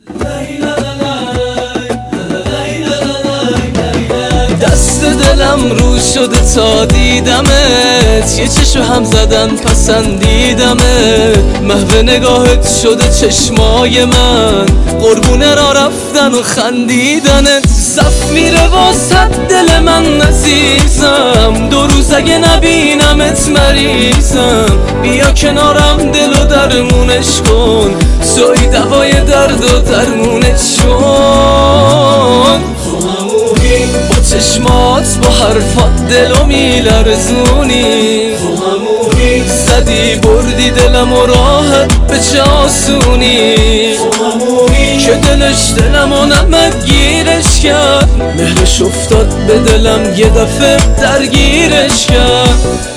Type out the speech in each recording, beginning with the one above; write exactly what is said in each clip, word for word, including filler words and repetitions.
دست دلم رو شده تا دیدمت، یه چشم هم زدن پسندیدمت. محو نگاهت شده چشمای من، قربونه را رفتن و خندیدنت. صف میره واسه دل من عزیزم، دو روز اگه نبینمت مریضم. بیا کنارم دل و درمونش کن، توی دوای درد و درمونش کن. با چشمات با حرفات دلو میلرزونی، زدی بردی دلم و راحت به چه آسونی. که دلش دلم و نمک گیرش کرد، مهرش افتاد به دلم یه دفعه درگیرش کرد.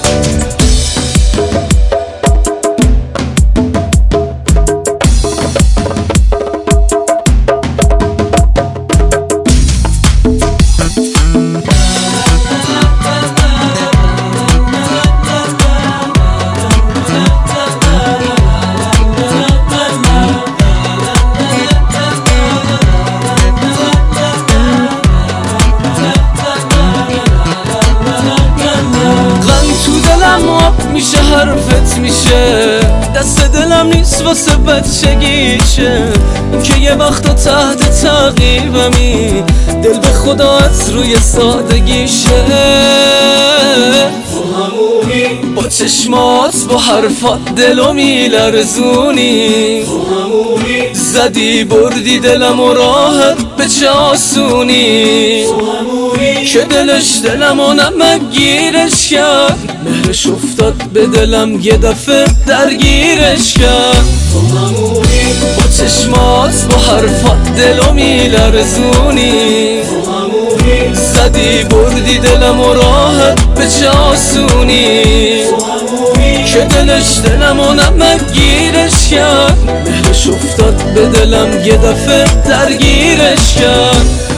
میشه حرفت میشه، دست دلم نیست واسه بچگیشه. این که یه وقتا تحت تعقیبمی، دل به خدا از روی سادگیشه. با چشمات با حرفات دلو میلرزونی، زدی بردی دلم و راحت به چه آسونی. که دلش دلم و نمک گیرش کرد، مهرش افتاد به دلم یه دفعه درگیرش کرد. با چشمات با حرفات دلو میلرزونی، زدی بردی دلم و راحت به چه آسونی. که دلش دلم و نمک گیرش کرد، مهرش افتاد به دلم یه دفعه درگیرش کرد.